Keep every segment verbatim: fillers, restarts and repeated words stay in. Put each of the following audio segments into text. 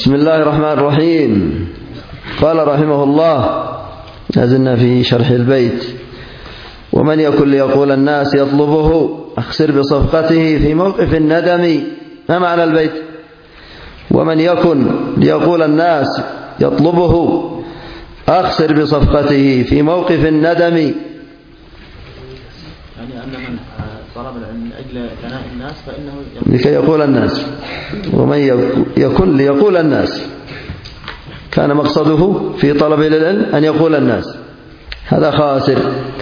بسم الله الرحمن الرحيم. قال رحمه الله، لازلنا في شرح البيت: ومن يكن ليقول الناس يطلبه أخسر بصفقته في موقف الندم. ما معنى البيت؟ ومن يكن ليقول الناس يطلبه أخسر بصفقته في موقف الندم. يعني أن من طلب من أجل ثناء الناس فإنه لكي يقول الناس. ومن يكن ليقول الناس، كان مقصده في طلب العلم أن يقول الناس، هذا خاسر.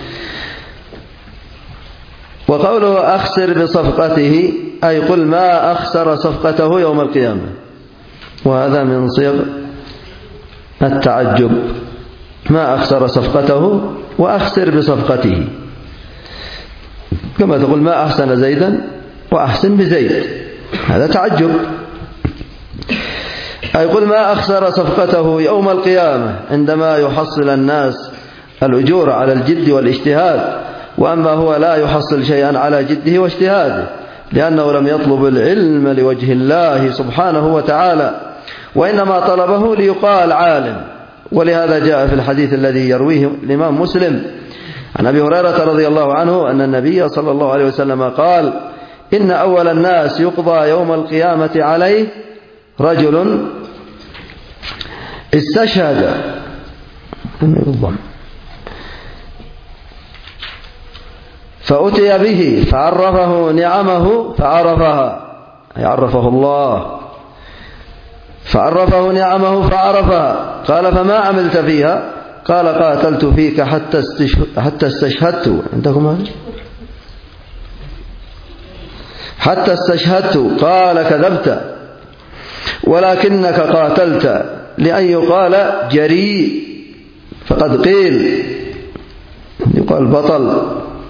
وقوله أخسر بصفقته أي قل ما أخسر صفقته يوم القيامة، وهذا من صيغ التعجب. ما أخسر صفقته وأخسر بصفقته، كما تقول ما أحسن زيدا وأحسن بزيد، هذا تعجب. أي قل ما أخسر صفقته يوم القيامة عندما يحصل الناس الأجور على الجد والاجتهاد، وأما هو لا يحصل شيئا على جده واجتهاده، لأنه لم يطلب العلم لوجه الله سبحانه وتعالى، وإنما طلبه ليقال عالم. ولهذا جاء في الحديث الذي يرويه الإمام مسلم عن أبي هريرة رضي الله عنه أن النبي صلى الله عليه وسلم قال: إن أول الناس يقضى يوم القيامة عليه رجل استشهد فأتي به فعرفه نعمه فعرفها، أي عرفه الله، فعرفه نعمه فعرفها. قال: فما عملت فيها؟ قال: قاتلت فيك حتى حتى استشهدت. عندكم هذا؟ حتى استشهدت. قال: كذبت، ولكنك قاتلت لأن يقال جريء، فقد قيل يقال بطل،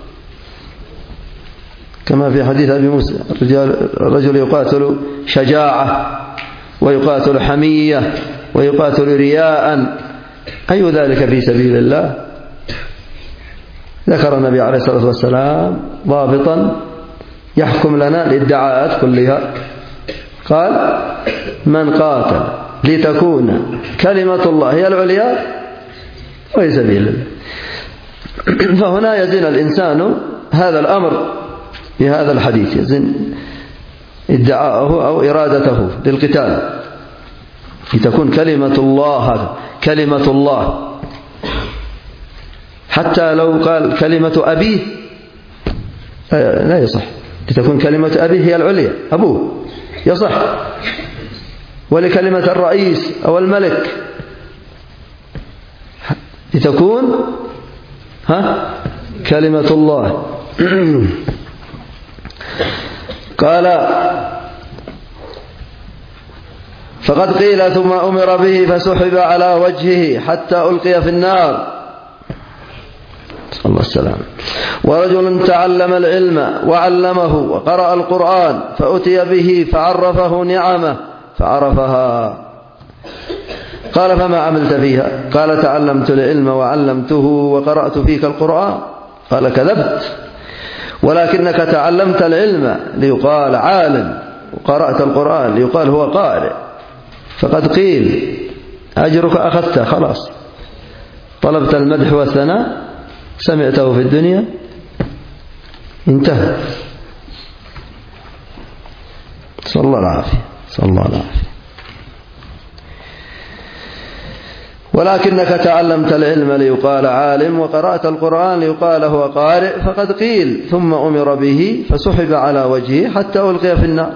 كما في حديث أبي موسى: الرجل يقاتل شجاعة، ويقاتل حمية، ويقاتل رياء، أي ذلك في سبيل الله؟ ذكر النبي عليه الصلاة والسلام ضابطا يحكم لنا الادعاءات كلها، قال: من قاتل لتكون كلمة الله هي العليا وفي سبيل الله. فهنا يزن الإنسان هذا الأمر بهذا الحديث، يزن ادعاءه أو إرادته للقتال لتكون كلمة الله، هذا كلمة الله. حتى لو قال كلمة أبيه لا يصح، لتكون كلمة أبيه هي العليا، أبوه يصح، ولكلمة الرئيس أو الملك لتكون ها كلمة الله. قال: فقد قيل ثم أمر به فسحب على وجهه حتى ألقي في النار، صلى الله عليه وسلم. ورجل تعلم العلم وعلمه وقرأ القرآن فأتي به فعرفه نعمه فعرفها. قال: فما عملت فيها؟ قال: تعلمت العلم وعلمته وقرأت فيك القرآن. قال: كذبت، ولكنك تعلمت العلم ليقال عالم، وقرأت القرآن ليقال هو قارئ، فقد قيل أجرك أخذته، خلاص، طلبت المدح والثناء سمعته في الدنيا انتهى. صلى الله العافية، صلى الله العافية. ولكنك تعلمت العلم ليقال عالم، وقرأت القرآن ليقال هو قارئ، فقد قيل ثم أمر به فسحب على وجهه حتى ألقي في النار.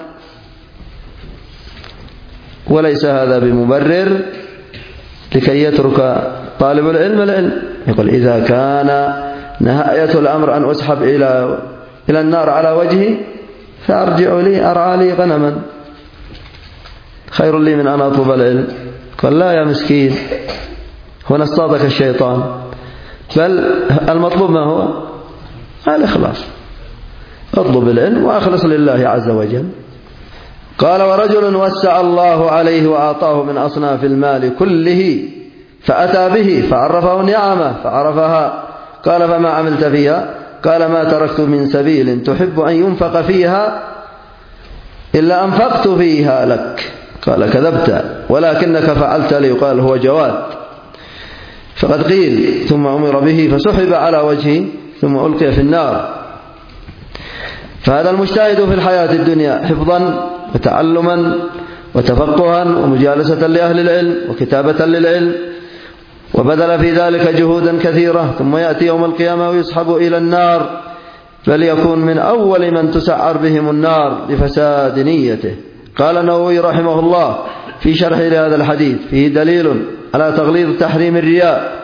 وليس هذا بمبرر لكي يترك طالب العلم العلم. يقول: إذا كان نهاية الأمر أن أسحب إلى إلى النار على وجهي فأرجع لي أرعى لي غنما، خير لي من أن أطلب العلم. قال: لا يا مسكين، هنا اصطادك الشيطان، بل المطلوب ما هو؟ الإخلاص، اطلب العلم وأخلص لله عز وجل. قال: ورجل وسع الله عليه وأعطاه من أصناف المال كله فأتى به فعرفه نعمه فعرفها. قال: فما عملت فيها؟ قال: ما تركت من سبيل تحب أن ينفق فيها إلا أنفقت فيها لك، قال كذبت ولكنك فعلت ليقال هو جواد. فقد قيل ثم أمر به فسحب على وجهه ثم ألقي في النار. فهذا المجتهد في الحياة الدنيا حفظا وتعلما وتفقها ومجالسة لأهل العلم وكتابة للعلم وبذل في ذلك جهودا كثيرة، ثم يأتي يوم القيامة ويسحب إلى النار، بل يكون من أول من تسعر بهم النار لفساد نيته. قال النووي رحمه الله في شرح لهذا الحديث: فيه دليل على تغليظ تحريم الرياء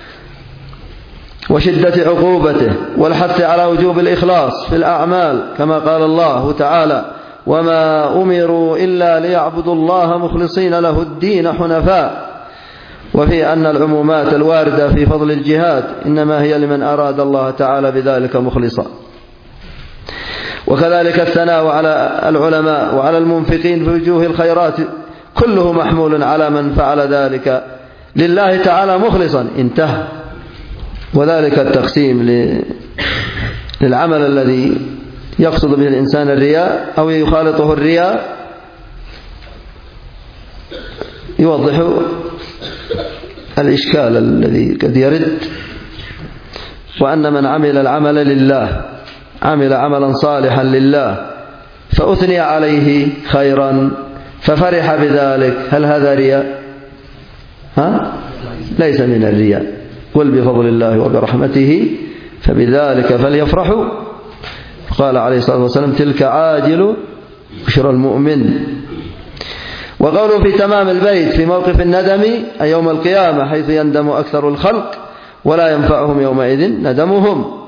وشدة عقوبته والحث على وجوب الإخلاص في الأعمال، كما قال الله تعالى: وما أمروا إلا ليعبدوا الله مخلصين له الدين حنفاء. وفي أن العمومات الواردة في فضل الجهاد إنما هي لمن أراد الله تعالى بذلك مخلصا. وكذلك الثناء على العلماء وعلى المنفقين في وجوه الخيرات كله محمول على من فعل ذلك لله تعالى مخلصا، انتهى. وذلك التقسيم للعمل الذي يقصد به الإنسان الرياء أو يخالطه الرياء يوضح الإشكال الذي قد يرد. وأن من عمل العمل لله، عمل عملا صالحا لله فأثني عليه خيرا ففرح بذلك، هل هذا رياء؟ ها؟ ليس من الرياء. قل بفضل الله وبرحمته فبذلك فليفرحوا. قال عليه الصلاة والسلام: تلك عاجل بشرى المؤمن. وقوله في تمام البيت في موقف الندم أي يوم القيامة، حيث يندم أكثر الخلق ولا ينفعهم يومئذ ندمهم.